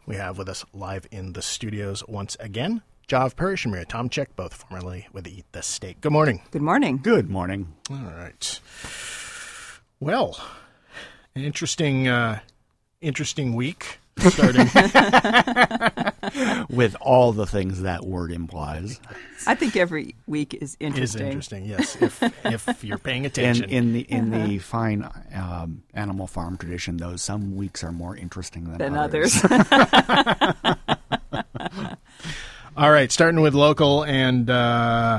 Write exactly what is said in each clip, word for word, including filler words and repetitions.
We have with us live in the studios once again, Jav Parrish and Maria Tomczyk, both formerly with Eat the Steak. Good morning. Good morning. Good morning. All right. Well, an interesting, uh, interesting week starting. With all the things that word implies. I think every week is interesting. Is interesting, yes, if if you're paying attention. In, in the in uh-huh. the fine um, Animal Farm tradition, though, some weeks are more interesting than, than others. others. All right, starting with local and uh,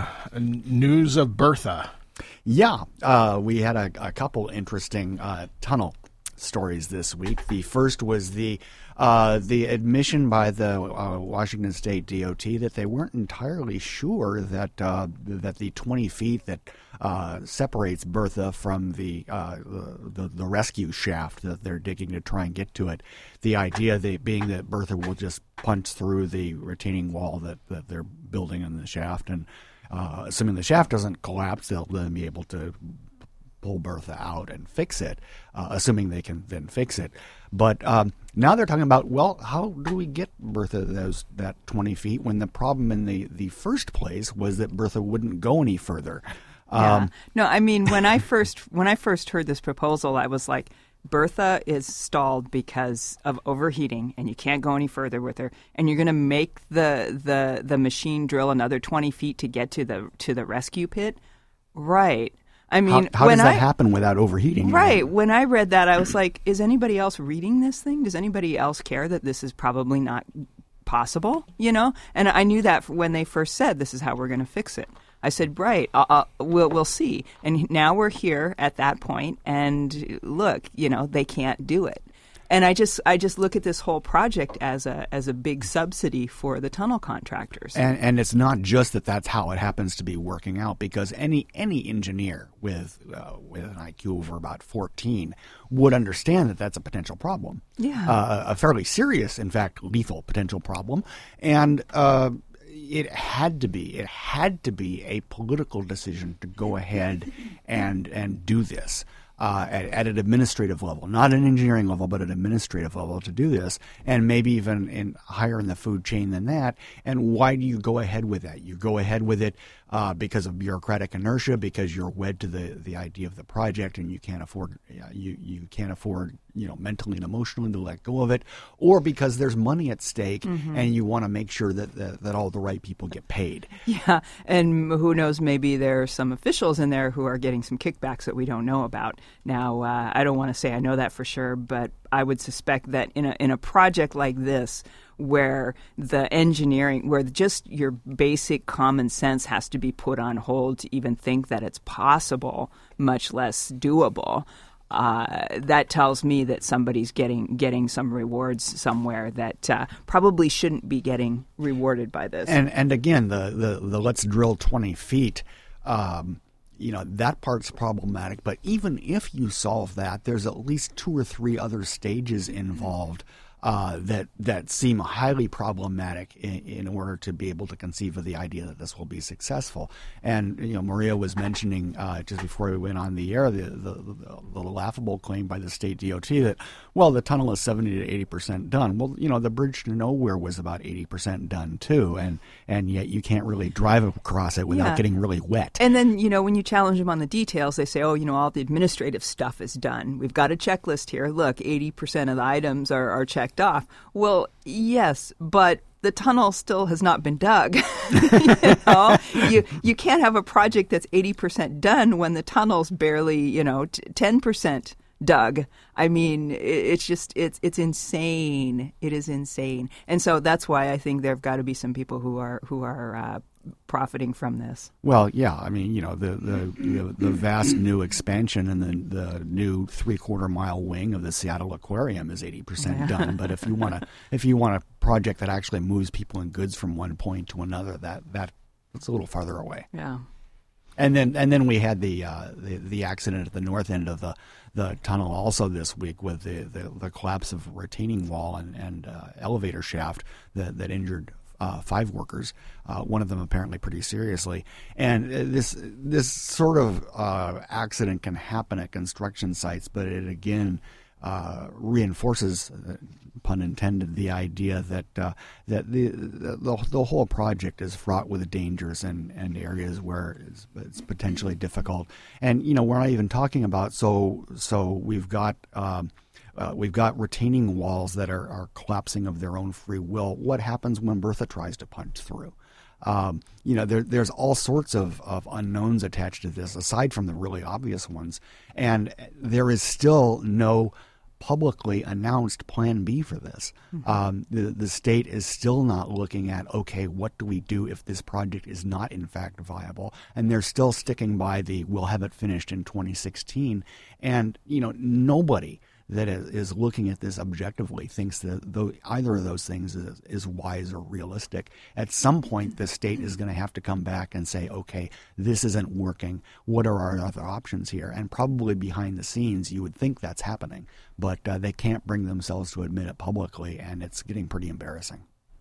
news of Bertha. Yeah, uh, we had a, a couple interesting uh, tunnel stories this week. The first was the uh, the admission by the uh, Washington State D O T that they weren't entirely sure that uh, that the twenty feet that uh, separates Bertha from the, uh, the the rescue shaft that they're digging to try and get to it. The idea they, being that Bertha will just punch through the retaining wall that, that they're building in the shaft, and uh, assuming the shaft doesn't collapse, they'll then be able to pull Bertha out and fix it, uh, assuming they can then fix it. But um, now they're talking about, well, how do we get Bertha those that twenty feet when the problem in the, the first place was that Bertha wouldn't go any further? Yeah. Um, no, I mean, when I first when I first heard this proposal, I was like, Bertha is stalled because of overheating, and you can't go any further with her. And you're going to make the, the the machine drill another twenty feet to get to the to the rescue pit, right? I mean, how, how when does that I, happen without overheating? Right. When I read that, I was like, is anybody else reading this thing? Does anybody else care that this is probably not possible? You know? And I knew that when they first said, this is how we're going to fix it. I said, right, I'll, I'll, we'll, we'll see. And now we're here at that point, and look, you know, they can't do it. And I just I just look at this whole project as a as a big subsidy for the tunnel contractors. And, and it's not just that that's how it happens to be working out, because any any engineer with uh, with an I Q over about fourteen would understand that that's a potential problem. Yeah, uh, a fairly serious, in fact, lethal potential problem, and. Uh, It had to be. It had to be a political decision to go ahead and and do this uh, at, at an administrative level, not an engineering level, but an administrative level to do this, and maybe even in higher in the food chain than that. And why do you go ahead with that? You go ahead with it uh, because of bureaucratic inertia, because you're wed to the, the idea of the project, and you can't afford uh, you you can't afford you know mentally and emotionally to let go of it, or because there's money at stake, mm-hmm. and you want to make sure that, that that all the right people get paid. Yeah, and who knows, maybe there are some officials in there who are getting some kickbacks that we don't know about. Now, uh, I don't want to say I know that for sure, but I would suspect that in a in a project like this, where the engineering, where just your basic common sense has to be put on hold to even think that it's possible, much less doable. Uh, that tells me that somebody's getting getting some rewards somewhere that uh, probably shouldn't be getting rewarded by this. And and again, the the, the let's drill twenty feet, um, you know, that part's problematic. But even if you solve that, there's at least two or three other stages involved uh, that that seem highly problematic in, in order to be able to conceive of the idea that this will be successful. And you know, Maria was mentioning uh, just before we went on the air the, the, the, the laughable claim by the state D O T that, well, the tunnel is seventy to eighty percent done. Well, you know, the bridge to nowhere was about eighty percent done too, and and yet you can't really drive across it without yeah. getting really wet. And then, you know, when you challenge them on the details, they say, oh, you know, all the administrative stuff is done. We've got a checklist here. Look, eighty percent of the items are, are checked off. Well, yes, but the tunnel still has not been dug. you know, you you can't have a project that's eighty percent done when the tunnel's barely, you know, t- ten percent dug. I mean, it, it's just it's it's insane. It is insane, and so that's why I think there've got to be some people who are who are uh, profiting from this. Well, yeah, I mean, you know, the the, the, the vast new expansion and the the new three quarter mile wing of the Seattle Aquarium is eighty percent Yeah. done. But if you want to, if you want a project that actually moves people and goods from one point to another, that that that's a little farther away. Yeah. And then and then we had the uh, the, the accident at the north end of the, the tunnel also this week with the, the, the collapse of retaining wall and, and uh, elevator shaft that, that injured uh, five workers, uh, one of them apparently pretty seriously. And this this sort of uh, accident can happen at construction sites, but it again uh, reinforces, uh, pun intended, the idea that uh, that the, the the whole project is fraught with dangers and, and areas where it's, it's potentially difficult. And you know, we're not even talking about so so we've got. Um, Uh, we've got retaining walls that are, are collapsing of their own free will. What happens when Bertha tries to punch through? Um, you know, there, there's all sorts of, of unknowns attached to this, aside from the really obvious ones. And there is still no publicly announced plan B for this. Mm-hmm. Um, the, the state is still not looking at, okay, what do we do if this project is not in fact viable? And they're still sticking by the, we'll have it finished in twenty sixteen. And, you know, nobody that is looking at this objectively thinks that though either of those things is, is wise or realistic. At some point, the state is going to have to come back and say, okay, this isn't working. What are our other options here? And probably behind the scenes, you would think that's happening, but uh, they can't bring themselves to admit it publicly, and it's getting pretty embarrassing.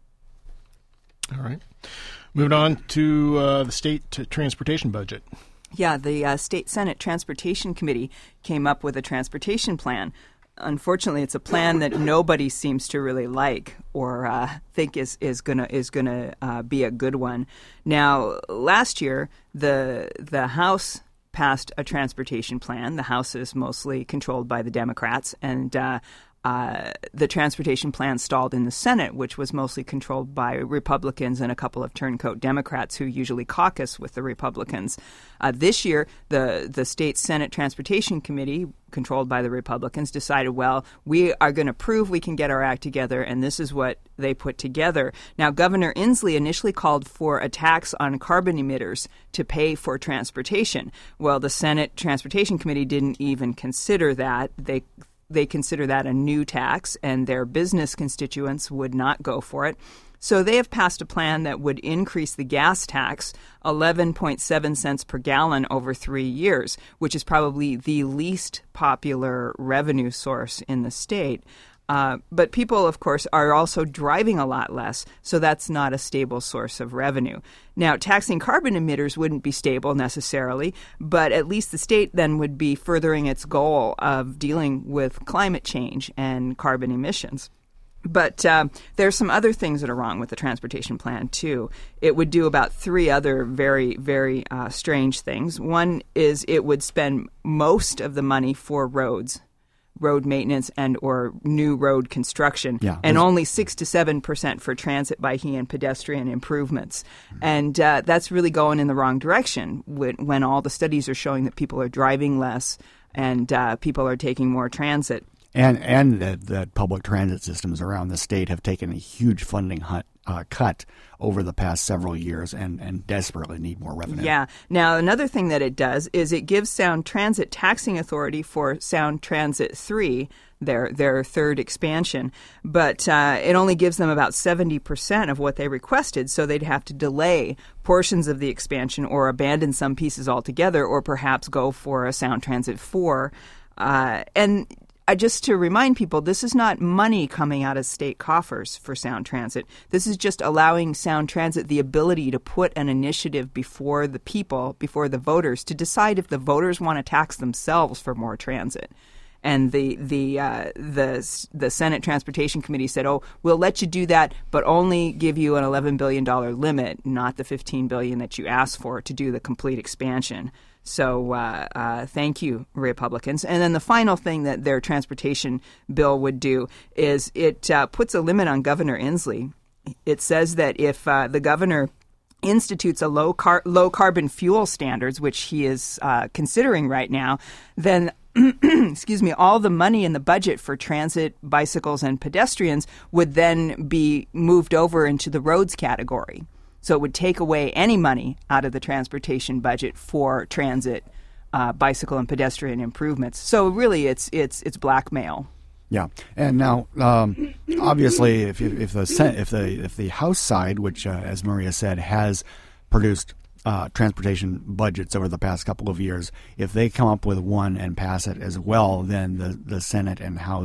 All right. Moving on to uh, the state transportation budget. Yeah, the uh, State Senate Transportation Committee came up with a transportation plan. Unfortunately, it's a plan that nobody seems to really like or uh, think is is gonna is gonna uh, be a good one. Now, last year, the the House passed a transportation plan. The House is mostly controlled by the Democrats, and uh, uh, the transportation plan stalled in the Senate, which was mostly controlled by Republicans and a couple of turncoat Democrats who usually caucus with the Republicans. Uh, this year, the the State Senate Transportation Committee, controlled by the Republicans, decided, well, we are going to prove we can get our act together, and this is what they put together. Now, Governor Inslee initially called for a tax on carbon emitters to pay for transportation. Well, the Senate Transportation Committee didn't even consider that. They They consider that a new tax, and their business constituents would not go for it. So they have passed a plan that would increase the gas tax eleven point seven cents per gallon over three years, which is probably the least popular revenue source in the state. Uh, but people, of course, are also driving a lot less, so that's not a stable source of revenue. Now, taxing carbon emitters wouldn't be stable necessarily, but at least the state then would be furthering its goal of dealing with climate change and carbon emissions. But uh, there's some other things that are wrong with the transportation plan, too. It would do about three other very, very uh, strange things. One is it would spend most of the money for roads, road maintenance and or new road construction, yeah, and only six to seven percent for transit, biking, and pedestrian improvements. Mm-hmm. And uh, that's really going in the wrong direction when, when all the studies are showing that people are driving less and uh, people are taking more transit. And and that the public transit systems around the state have taken a huge funding hut, uh, cut over the past several years and, and desperately need more revenue. Yeah. Now, another thing that it does is it gives Sound Transit taxing authority for Sound Transit three, their their third expansion, but uh, it only gives them about seventy percent of what they requested, so they'd have to delay portions of the expansion or abandon some pieces altogether or perhaps go for a Sound Transit four. Uh, and I just to remind people, this is not money coming out of state coffers for Sound Transit. This is just allowing Sound Transit the ability to put an initiative before the people, before the voters, to decide if the voters want to tax themselves for more transit. And the the uh, the the Senate Transportation Committee said, "Oh, we'll let you do that, but only give you an eleven billion dollars limit, not the fifteen billion dollars that you asked for to do the complete expansion." So uh, uh, thank you, Republicans. And then the final thing that their transportation bill would do is it uh, puts a limit on Governor Inslee. It says that if uh, the governor institutes a low car- low carbon fuel standards, which he is uh, considering right now, then excuse me, all the money in the budget for transit, bicycles, and pedestrians would then be moved over into the roads category. So it would take away any money out of the transportation budget for transit, uh, bicycle, and pedestrian improvements. So really, it's it's it's blackmail. Yeah, and now um, obviously, if if the if the if the House side, which uh, as Maria said, has produced uh, transportation budgets over the past couple of years, if they come up with one and pass it as well, then the the Senate and House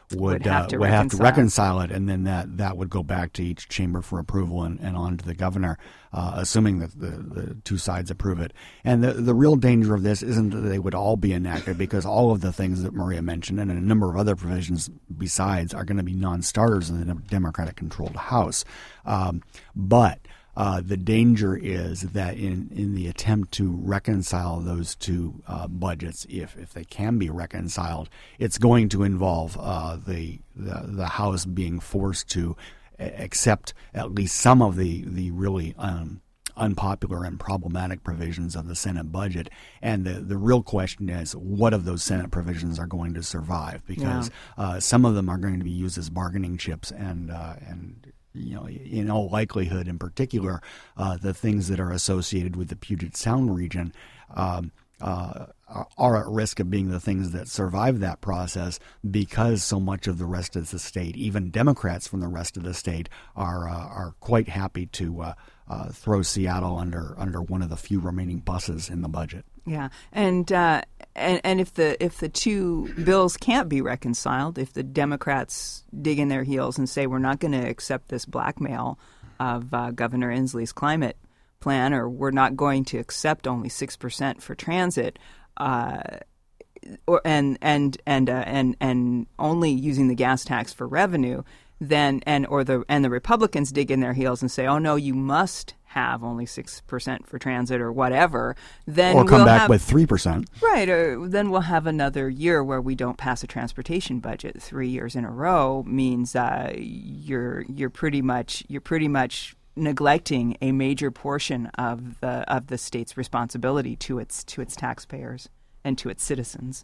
would Would have uh, to would have to reconcile. reconcile it, and then that, that would go back to each chamber for approval and, and on to the governor, uh, assuming that the, the two sides approve it. And the the real danger of this isn't that they would all be enacted, because all of the things that Maria mentioned and a number of other provisions besides are going to be non-starters in the Democratic-controlled House. Um, but Uh, the danger is that in, in the attempt to reconcile those two uh, budgets, if, if they can be reconciled, it's going to involve uh, the, the the House being forced to accept at least some of the, the really um, unpopular and problematic provisions of the Senate budget. And the, the real question is, what of those Senate provisions are going to survive? Because yeah. uh, some of them are going to be used as bargaining chips, and uh, and you know, in all likelihood, in particular, uh, the things that are associated with the Puget Sound region um, uh, are at risk of being the things that survive that process, because so much of the rest of the state, even Democrats from the rest of the state, are uh, are quite happy to uh, uh, throw Seattle under under one of the few remaining buses in the budget. Yeah, and uh, and and if the if the two bills can't be reconciled, if the Democrats dig in their heels and say we're not going to accept this blackmail of uh, Governor Inslee's climate plan, or we're not going to accept only six percent for transit, uh, or and and and uh, and and only using the gas tax for revenue, then and or the and the Republicans dig in their heels and say, oh no, you must have only six percent for transit or whatever, then or come we'll back have, with three percent. Right, or then we'll have another year where we don't pass a transportation budget. Three years in a row means uh, you're you're pretty much you're pretty much neglecting a major portion of the of the state's responsibility to its to its taxpayers and to its citizens.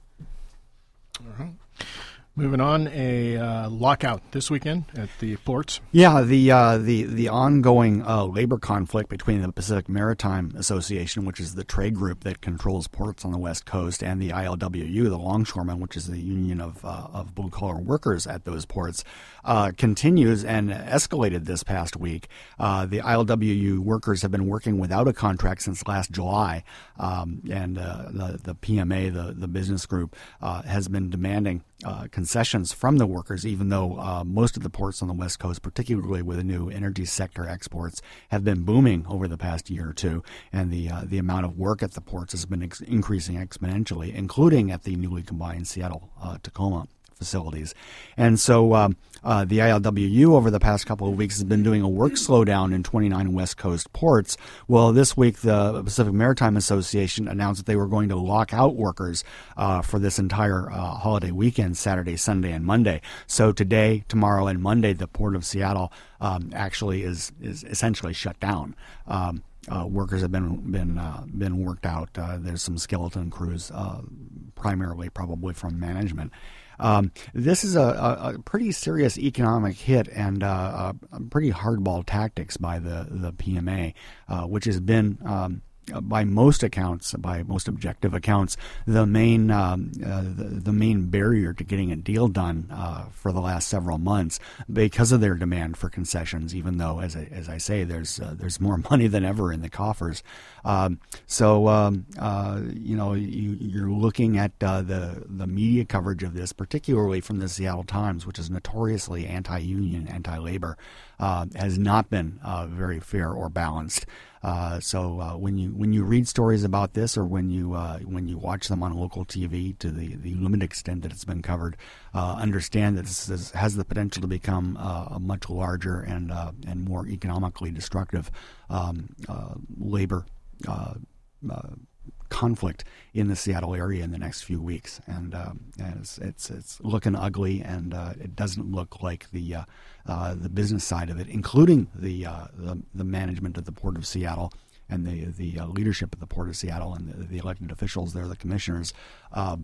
All right. Moving on, a uh, lockout this weekend at the ports. Yeah, the uh, the the ongoing uh, labor conflict between the Pacific Maritime Association, which is the trade group that controls ports on the West Coast, and the I L W U, the longshoremen, which is the union of uh, of blue collar workers at those ports, uh, continues and escalated this past week. Uh, the I L W U workers have been working without a contract since last July, um, and uh, the the P M A, the the business group, uh, has been demanding Uh, concessions from the workers, even though uh, most of the ports on the West Coast, particularly with the new energy sector exports, have been booming over the past year or two, and the uh, the amount of work at the ports has been ex- increasing exponentially, including at the newly combined Seattle uh, Tacoma facilities. And so um, uh, the I L W U over the past couple of weeks has been doing a work slowdown in twenty-nine West Coast ports. Well, this week the Pacific Maritime Association announced that they were going to lock out workers uh, for this entire uh, holiday weekend, Saturday, Sunday, and Monday. So today, tomorrow, and Monday, the Port of Seattle um, actually is is essentially shut down. Um, Uh, workers have been been uh, been worked out. Uh, there's some skeleton crews, uh, primarily probably from management. Um, this is a, a, a pretty serious economic hit and uh, a, a pretty hardball tactics by the the P M A, uh, which has been um, by most accounts, by most objective accounts, the main um, uh, the, the main barrier to getting a deal done uh, for the last several months, because of their demand for concessions. Even though, as I, as I say, there's uh, there's more money than ever in the coffers. Um, so um, uh, you know you, you're looking at uh, the the media coverage of this, particularly from the Seattle Times, which is notoriously anti-union, anti-labor, uh, has not been uh, very fair or balanced. Uh, so uh, when you when you read stories about this, or when you uh, when you watch them on local T V to the, the limited extent that it's been covered, uh, understand that this is, has the potential to become uh, a much larger and uh, and more economically destructive um, uh, labor uh, uh, conflict in the Seattle area in the next few weeks, and, um, and it's, it's it's looking ugly, and uh, it doesn't look like the uh, uh, the business side of it, including the, uh, the the management of the Port of Seattle and the the uh, leadership of the Port of Seattle and the, the elected officials there, the commissioners, uh,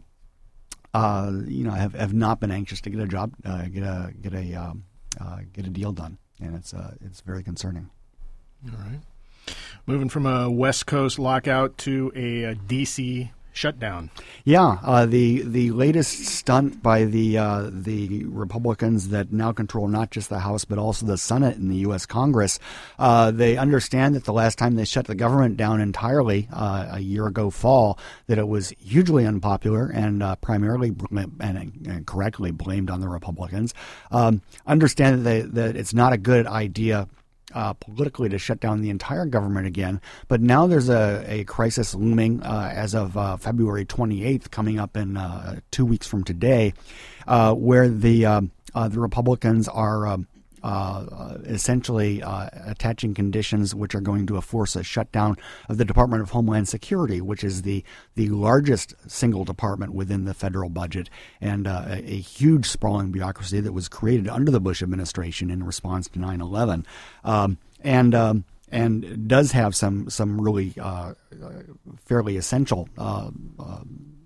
uh, you know, have, have not been anxious to get a job, uh, get a get a um, uh, get a deal done, and it's uh, it's very concerning. All right. Moving from a West Coast lockout to a, a D C shutdown. Yeah, uh, the the latest stunt by the uh, the Republicans that now control not just the House but also the Senate in the U S Congress. Uh, they understand that the last time they shut the government down entirely, uh, a year ago fall, that it was hugely unpopular and uh, primarily and, and correctly blamed on the Republicans. Um, understand that, they, that it's not a good idea Uh, politically to shut down the entire government again. But now there's a, a crisis looming uh, as of uh, February twenty-eighth, coming up in uh, two weeks from today, uh, where the uh, uh, the Republicans are um, uh, essentially uh, attaching conditions which are going to force a shutdown of the Department of Homeland Security, which is the the largest single department within the federal budget and uh, a, a huge sprawling bureaucracy that was created under the Bush administration in response to nine eleven, um, and um, and does have some some really uh, fairly essential Uh, uh,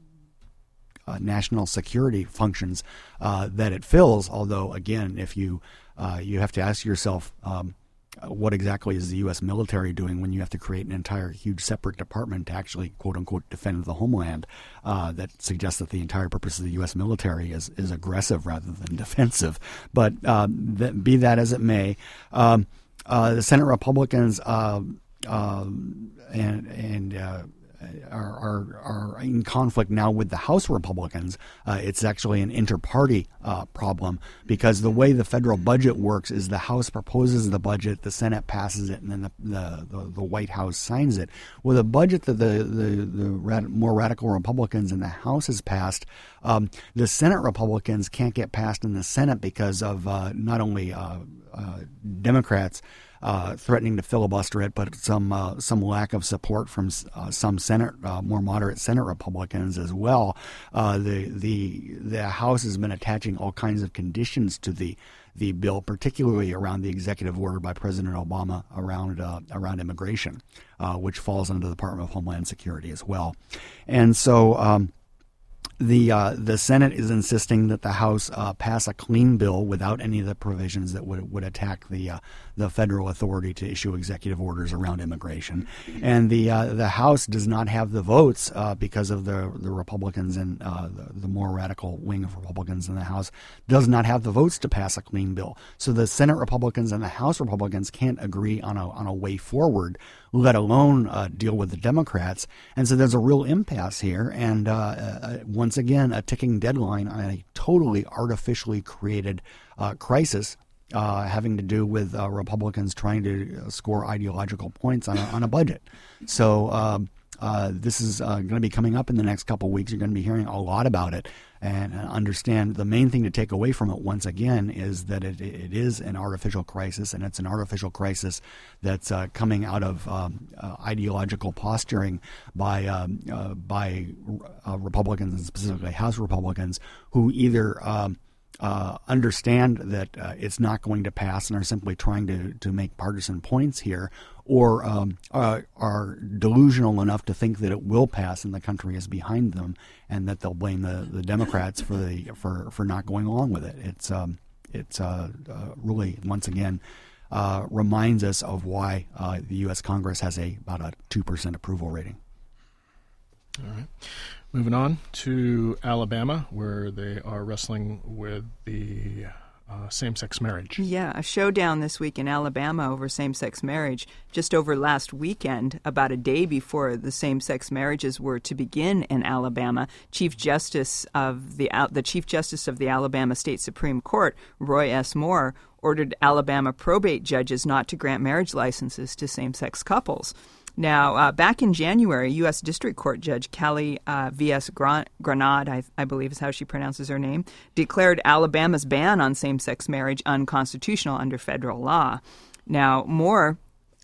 Uh, national security functions uh, that it fills. Although, again, if you uh, you have to ask yourself, um, what exactly is the U S military doing when you have to create an entire huge separate department to actually, quote unquote, defend the homeland? Uh, that suggests that the entire purpose of the U S military is is aggressive rather than defensive. But um, th- be that as it may, um, uh, the Senate Republicans uh, uh, and and uh, Are, are are in conflict now with the House Republicans. Uh, it's actually an inter-party uh, problem because the way the federal budget works is the House proposes the budget, the Senate passes it, and then the the, the, the White House signs it. With a budget that the the, the rad, more radical Republicans in the House has passed, um, the Senate Republicans can't get passed in the Senate because of uh, not only uh, uh, Democrats Uh, threatening to filibuster it, but some uh, some lack of support from uh, some Senate, uh, more moderate Senate Republicans as well. Uh, the the the House has been attaching all kinds of conditions to the the bill, particularly around the executive order by President Obama around uh, around immigration, uh, which falls under the Department of Homeland Security as well. And so Um, The uh, the Senate is insisting that the House uh, pass a clean bill without any of the provisions that would would attack the uh, the federal authority to issue executive orders around immigration, and the uh, the House does not have the votes uh, because of the the Republicans and uh, the, the more radical wing of Republicans in the House does not have the votes to pass a clean bill. So the Senate Republicans and the House Republicans can't agree on a on a way forward, let alone uh, deal with the Democrats, and so there's a real impasse here, and uh, uh, once again, a ticking deadline on a totally artificially created uh, crisis uh, having to do with uh, Republicans trying to score ideological points on a, on a budget. So um, uh, this is uh, going to be coming up in the next couple of weeks. You're going to be hearing a lot about it, and understand the main thing to take away from it once again is that it, it is an artificial crisis, and it's an artificial crisis that's uh, coming out of um, uh, ideological posturing by um, uh, by uh, Republicans, and specifically House Republicans, who either um, uh, understand that uh, it's not going to pass and are simply trying to, to make partisan points here, or um, uh, are delusional enough to think that it will pass and the country is behind them, and that they'll blame the, the Democrats for the for, for not going along with it. It's um, it's uh, uh, really once again uh, reminds us of why uh, the U S Congress has a about a two percent approval rating. All right. Moving on to Alabama, where they are wrestling with the uh, same-sex marriage. Yeah, a showdown this week in Alabama over same-sex marriage. Just over last weekend, about a day before the same-sex marriages were to begin in Alabama, Chief Justice of the the Chief Justice of the Alabama State Supreme Court, Roy S. Moore, ordered Alabama probate judges not to grant marriage licenses to same-sex couples. Now, uh, back in January, U S District Court Judge Kelly uh, V S. Gran- Granade, I, I believe is how she pronounces her name, declared Alabama's ban on same-sex marriage unconstitutional under federal law. Now, Moore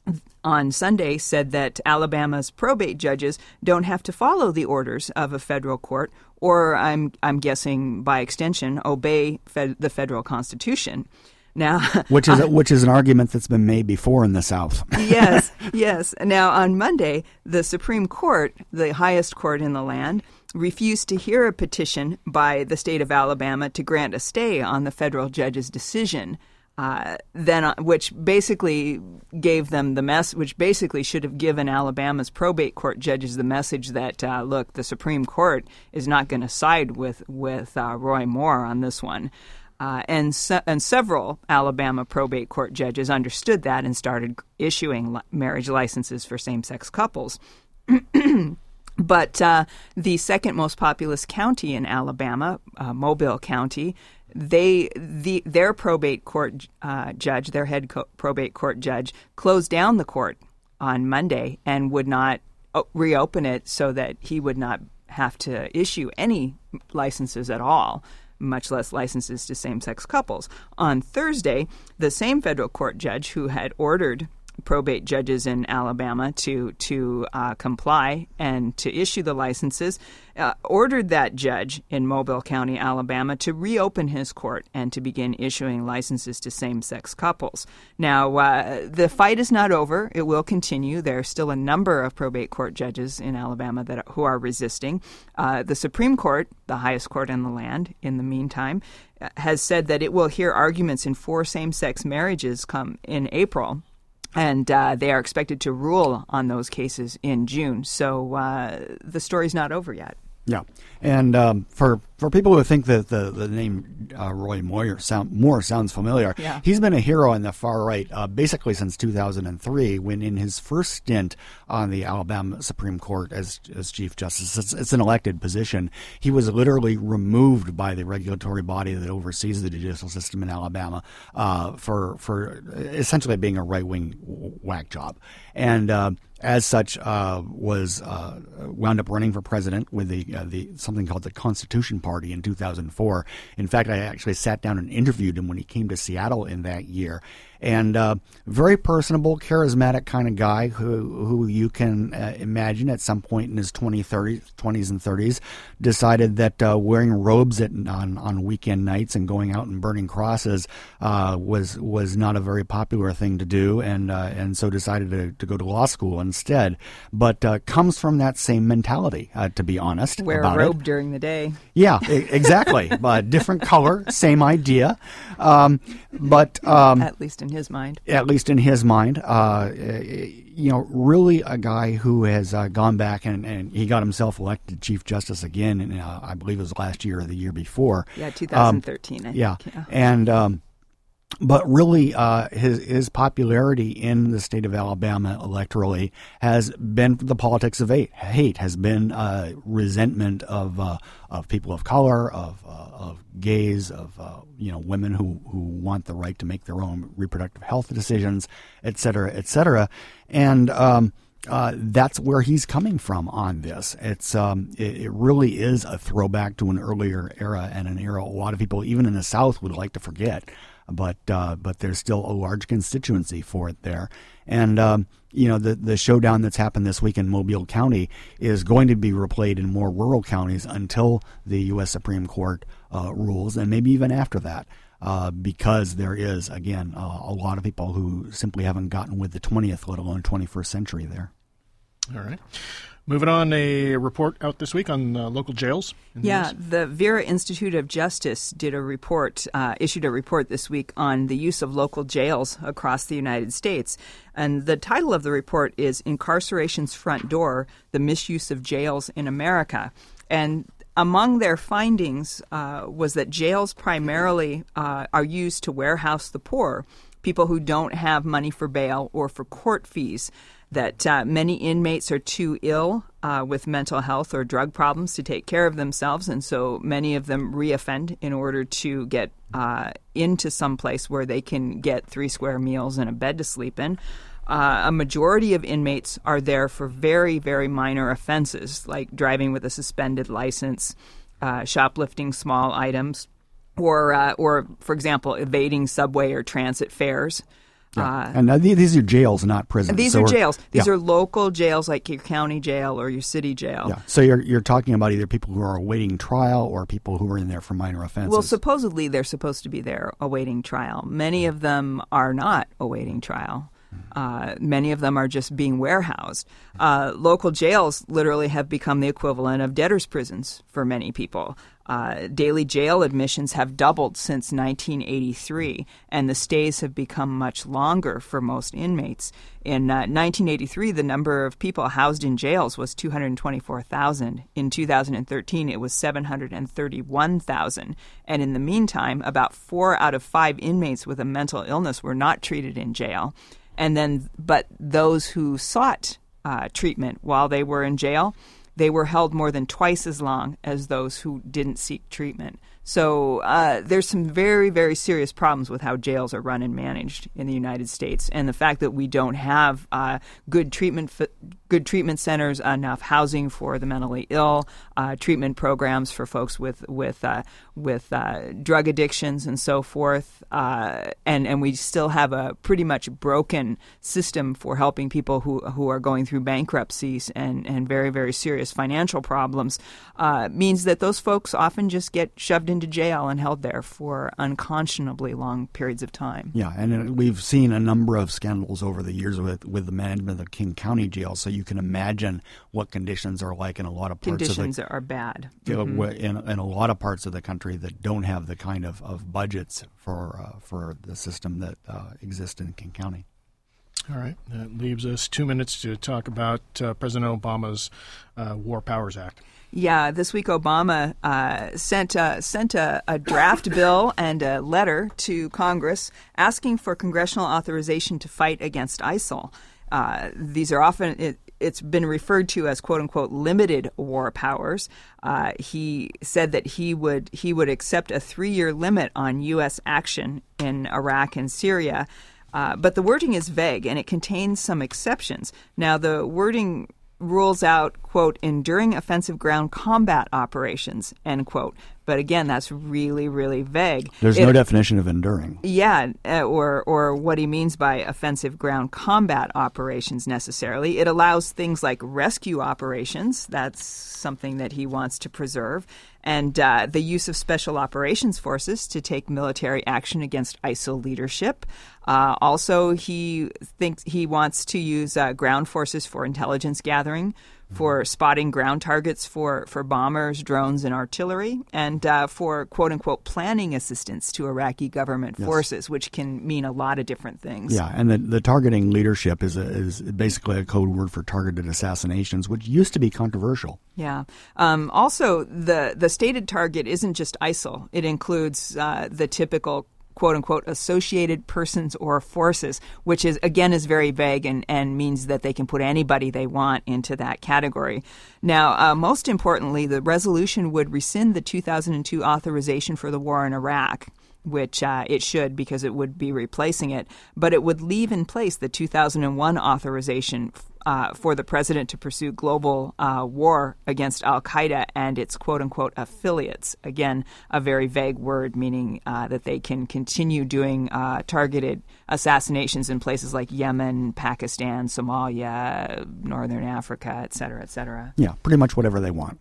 on Sunday said that Alabama's probate judges don't have to follow the orders of a federal court, or I'm I'm guessing by extension, obey fed- the federal Constitution. Now, which is a, which is an argument that's been made before in the South. yes, yes. Now, on Monday, the Supreme Court, the highest court in the land, refused to hear a petition by the state of Alabama to grant a stay on the federal judge's decision. Uh, then, uh, which basically gave them the mess, which basically should have given Alabama's probate court judges the message that, uh, look, the Supreme Court is not going to side with with uh, Roy Moore on this one. Uh, and se- and several Alabama probate court judges understood that and started issuing li- marriage licenses for same-sex couples. But uh, the second most populous county in Alabama, uh, Mobile County, they the their probate court uh, judge, their head co- probate court judge, closed down the court on Monday and would not o- reopen it so that he would not have to issue any licenses at all, much less licenses to same-sex couples. On Thursday, the same federal court judge who had ordered probate judges in Alabama to to uh, comply and to issue the licenses, uh, ordered that judge in Mobile County, Alabama, to reopen his court and to begin issuing licenses to same-sex couples. Now, uh, the fight is not over. It will continue. There are still a number of probate court judges in Alabama that who are resisting. Uh, the Supreme Court, the highest court in the land, in the meantime, has said that it will hear arguments in four same-sex marriages come in April. And uh, they are expected to rule on those cases in June. So uh, the story's not over yet. Yeah. And um, for for people who think that the, the name uh, Roy Moore, sound, Moore sounds familiar, yeah. he's been a hero on the far right uh, basically since two thousand three, when in his first stint on the Alabama Supreme Court as as Chief Justice, it's, it's an elected position, he was literally removed by the regulatory body that oversees the judicial system in Alabama uh, for, for essentially being a right-wing whack job. And uh, as such, uh, was uh, wound up running for president with the uh, the something called the Constitution Party in two thousand four. In fact, I actually sat down and interviewed him when he came to Seattle in that year. And uh, very personable, charismatic kind of guy who who you can uh, imagine at some point in his twenties, thirties, twenties and thirties decided that uh, wearing robes at, on on weekend nights and going out and burning crosses uh, was was not a very popular thing to do, and uh, and so decided to, to go to law school instead. But uh, comes from that same mentality, uh, to be honest. Wear about a robe it. during the day. Yeah, exactly. uh, different color, same idea, um, but um, at least in his mind. At least in his mind, uh, you know, really a guy who has uh, gone back and, and he got himself elected Chief Justice again, in, uh, I believe it was last year or the year before. Yeah, twenty thirteen. Um, I yeah. think, yeah, and. Um, But really, uh, his his popularity in the state of Alabama electorally has been the politics of hate. Hate has been uh, resentment of uh, of people of color, of uh, of gays, of uh, you know women who, who want the right to make their own reproductive health decisions, et cetera, et cetera. And um, uh, that's where he's coming from on this. It's um, it, it really is a throwback to an earlier era and an era a lot of people, even in the South, would like to forget. But uh, but there's still a large constituency for it there. And, um, you know, the, the showdown that's happened this week in Mobile County is going to be replayed in more rural counties until the U S Supreme Court uh, rules, and maybe even after that, uh, because there is, again, uh, a lot of people who simply haven't gotten with the twentieth, let alone twenty-first century there. All right. Moving on, a report out this week on uh, local jails. Yeah, the Vera Institute of Justice did a report, uh, issued a report this week on the use of local jails across the United States. And the title of the report is Incarceration's Front Door, the Misuse of Jails in America. And among their findings uh, was that jails primarily uh, are used to warehouse the poor, people who don't have money for bail or for court fees, that uh, many inmates are too ill uh, with mental health or drug problems to take care of themselves, and so many of them reoffend in order to get uh, into some place where they can get three square meals and a bed to sleep in. Uh, a majority of inmates are there for very, very minor offenses, like driving with a suspended license, uh, shoplifting small items, or, uh, or, for example, evading subway or transit fares. Yeah. Uh, and uh, these are jails, not prisons. These so are jails. These yeah. are local jails, like your county jail or your city jail. Yeah. So you're you're talking about either people who are awaiting trial or people who are in there for minor offenses. Well, supposedly they're supposed to be there awaiting trial. Many of them are not awaiting trial. Uh, many of them are just being warehoused. Uh, local jails literally have become the equivalent of debtors' prisons for many people. Uh, daily jail admissions have doubled since nineteen eighty-three, and the stays have become much longer for most inmates. In uh, nineteen eighty-three, the number of people housed in jails was two hundred twenty-four thousand. In two thousand thirteen, it was seven hundred thirty-one thousand. And in the meantime, about four out of five inmates with a mental illness were not treated in jail. And then, but those who sought uh, treatment while they were in jail, they were held more than twice as long as those who didn't seek treatment. So uh, there's some very, very serious problems with how jails are run and managed in the United States, and the fact that we don't have uh, good treatment, f- good treatment centers, enough housing for the mentally ill, uh, treatment programs for folks with with uh, with uh, drug addictions and so forth, uh, and and we still have a pretty much broken system for helping people who who are going through bankruptcies and and very, very serious financial problems. Uh, means that those folks often just get shoved into jail and held there for unconscionably long periods of time. Yeah, and we've seen a number of scandals over the years with, with the management of the King County Jail, so you can imagine what conditions are like in a lot of parts conditions of the... are bad. Mm-hmm. In, in a lot of parts of the country that don't have the kind of, of budgets for, uh, for the system that uh, exists in King County. All right. That leaves us two minutes to talk about uh, President Obama's uh, War Powers Act. Yeah, this week Obama uh, sent uh, sent a, a draft bill and a letter to Congress asking for congressional authorization to fight against ISIL. Uh, these are often it, it's been referred to as "quote unquote" limited war powers. Uh, he said that he would he would accept a three-year limit on U S action in Iraq and Syria, uh, but the wording is vague and it contains some exceptions. Now, the wording rules out, quote, enduring offensive ground combat operations, end quote. But again, that's really, really vague. There's it, no definition of enduring. Yeah, uh, or or what he means by offensive ground combat operations necessarily. It allows things like rescue operations. That's something that he wants to preserve. And uh, the use of special operations forces to take military action against ISIL leadership. Uh, also, he thinks he wants to use uh, ground forces for intelligence gathering, for spotting ground targets for, for bombers, drones, and artillery, and uh, for quote-unquote planning assistance to Iraqi government yes. forces, which can mean a lot of different things. Yeah, and the, the targeting leadership is a, is basically a code word for targeted assassinations, which used to be controversial. Yeah. Um, also, the, the stated target isn't just ISIL. It includes uh, the typical quote-unquote associated persons or forces, which is again is very vague and, and means that they can put anybody they want into that category. Now, uh, most importantly, the resolution would rescind the two thousand two authorization for the war in Iraq, which uh, it should because it would be replacing it, but it would leave in place the two thousand one authorization uh, for the president to pursue global uh, war against al-Qaeda and its quote-unquote affiliates. Again, a very vague word meaning uh, that they can continue doing uh, targeted assassinations in places like Yemen, Pakistan, Somalia, Northern Africa, et cetera, et cetera. Yeah, pretty much whatever they want.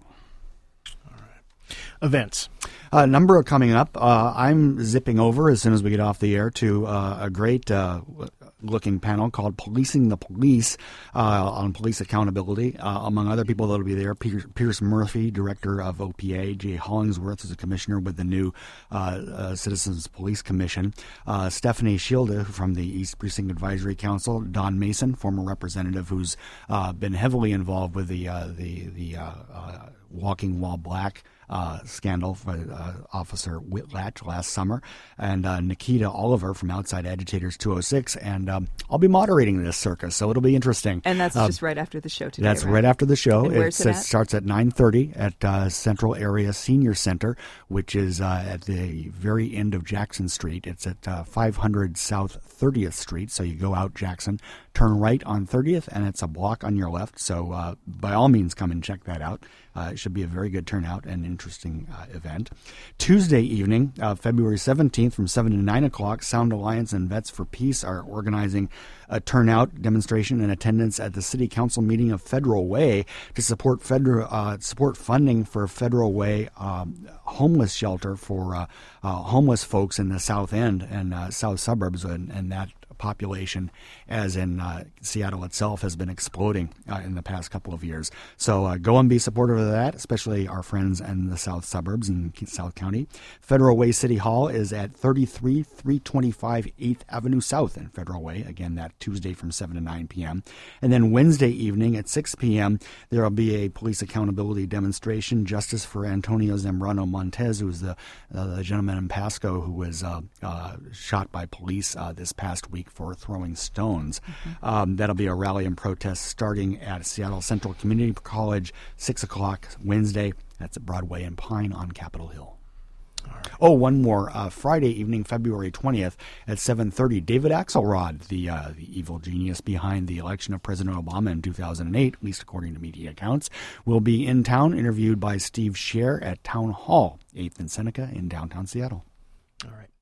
Events. A number are coming up. Uh, I'm zipping over as soon as we get off the air to uh, a great uh, looking panel called Policing the Police uh, on police accountability. Uh, among other people that will be there, Pierce, Pierce Murphy, director of O P A, Jay Hollingsworth is a commissioner with the new uh, uh, Citizens Police Commission, uh, Stephanie Schilde from the East Precinct Advisory Council, Don Mason, former representative who's uh, been heavily involved with the uh, the the uh, uh, Walking While Black Uh, scandal for uh, Officer Whitlatch last summer, and uh, Nikita Oliver from Outside Agitators two oh six, and um, I'll be moderating this circus, so it'll be interesting. And that's uh, just right after the show today, That's right, right after the show. And where's it, it it at? starts at nine thirty at uh, Central Area Senior Center, which is uh, at the very end of Jackson Street. It's at uh, five hundred South thirtieth Street, so you go out Jackson, turn right on thirtieth, and it's a block on your left, so uh, by all means come and check that out. Uh, it should be a very good turnout and interesting uh, event. Tuesday evening, uh, February seventeenth from seven to nine o'clock, Sound Alliance and Vets for Peace are organizing a turnout, demonstration, and attendance at the City Council meeting of Federal Way to support federal uh, support funding for Federal Way um, homeless shelter for uh, uh, homeless folks in the South End and uh, South suburbs, and, and that population, as in uh, Seattle itself has been exploding uh, in the past couple of years. So uh, go and be supportive of that, especially our friends in the south suburbs in South County. Federal Way City Hall is at thirty-three three twenty-five eighth Avenue South in Federal Way. Again, that Tuesday from seven to nine p.m. And then Wednesday evening at six p.m., there will be a police accountability demonstration, Justice for Antonio Zambrano Montez, who is the, uh, the gentleman in Pasco who was uh, uh, shot by police uh, this past week for throwing stones. Mm-hmm. Um, that'll be a rally and protest starting at Seattle Central Community College, six o'clock Wednesday. That's at Broadway and Pine on Capitol Hill. Right. Oh, one more. Uh, Friday evening, February twentieth at seven thirty, David Axelrod, the uh, the evil genius behind the election of President Obama in two thousand eight, at least according to media accounts, will be in town, interviewed by Steve Scher at Town Hall, eighth and Seneca in downtown Seattle. All right.